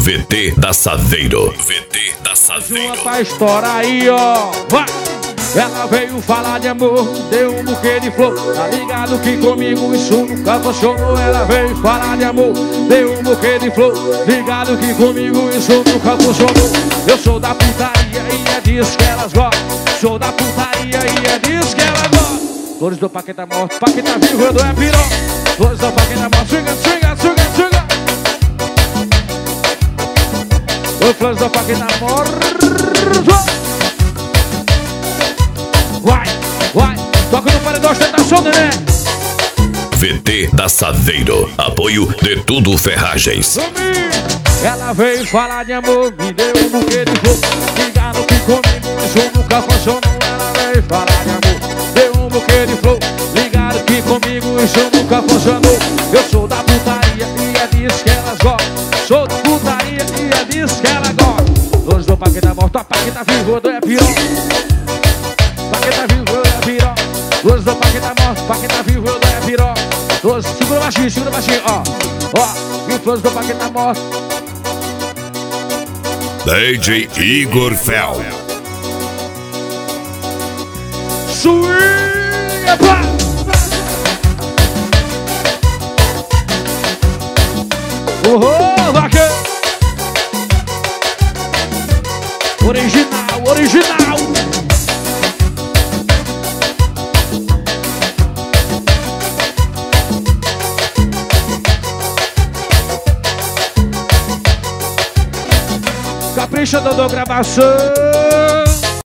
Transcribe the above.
VT da Saveiro. VT da Saveiro. Pra estourar aí, ó. Vai! Ela veio falar de amor, deu um buquê de flor. Tá ligado que comigo isso nunca funcionou. Ela veio falar de amor, deu um buquê de flor. Ligado que comigo isso nunca funcionou. Eu sou da putaria e é disso que elas gostam. Sou da putaria e é disso que elas gostam. Flores do Paquetá morto, Paquetá vivo, eu dou é piró. Flores do Paquetá morto, swinga, swinga, swinga, swinga. Oi, Flores do Paquetá morto. Vai, vai, toca no paredão, ostentação, neném. VT da Saveiro. Apoio de Tudo Ferragens. Ela veio falar de amor, me deu um buquê de flor. Ligaram que comigo isso nunca funcionou. Ela veio falar de amor, deu um buquê de flor. Ligaram que comigo isso nunca funcionou. Eu sou da putaria e é disso que elas gostam. Sou da putaria e é disso que elas gostam. Hoje do Paquetá morto, a Paquetá vivo, eu é pior. Paquetá vivo, eu é piró. Dois do Paquetá morto, Paquetá vivo, eu é piró. Dois, segura baixinho, ó. Ó, e o Flores do Paquetá morto. DJ Igor Fel. Swinga, pá! Vaqueiro! Original, original! Capricha, Dodô Gravação.